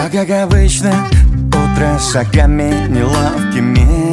как обычно, утро шагами неловкими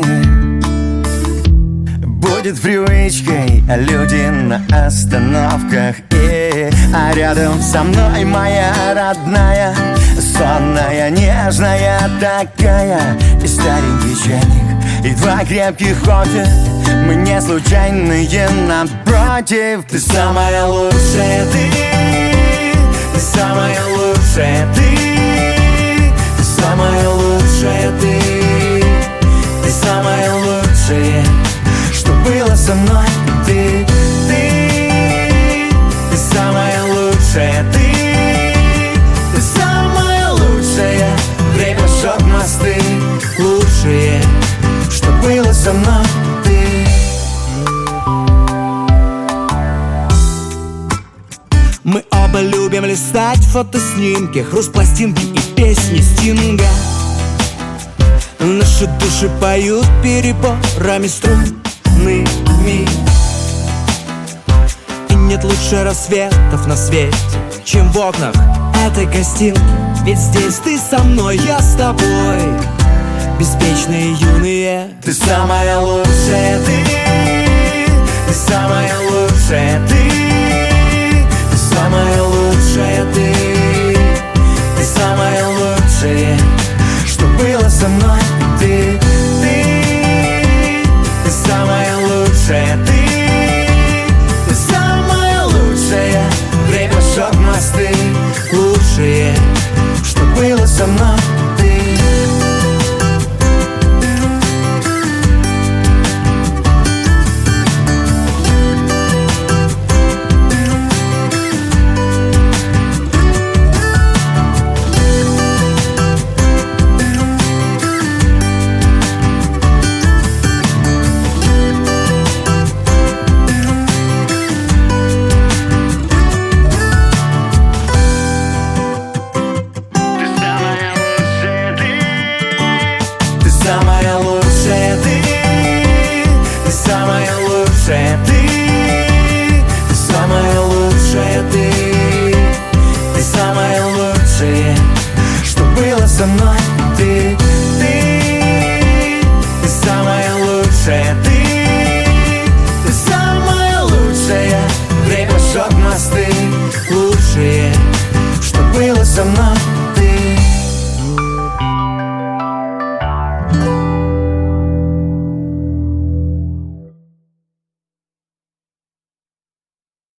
будет привычкой, а люди на остановках. А рядом со мной моя родная, сонная, нежная такая. И старенький чайник, и два крепких кофе. Мы не случайные, напротив. Ты самая лучшая, ты самая лучшая, ты самая лучшая, ты самая лучшая, что было со мной. Ты самая лучшая, ты самая лучшая. Время, шок, мосты, лучшие, что было со мной. Мы оба любим листать фотоснимки, хруст пластинки и песни Стинга. Наши души поют переборами струнными. И нет лучше рассветов на свете, чем в окнах этой гостинки. Ведь здесь ты со мной, я с тобой, беспечные юные. Ты самая лучшая, ты самая лучшая, ты самая лучшая, ты самая лучшая, что было со мной. Ты самая лучшая, ты самая лучшая. Время, шок, мосты, лучшие, что было со мной. Самая лучшая, ты самая лучшая, ты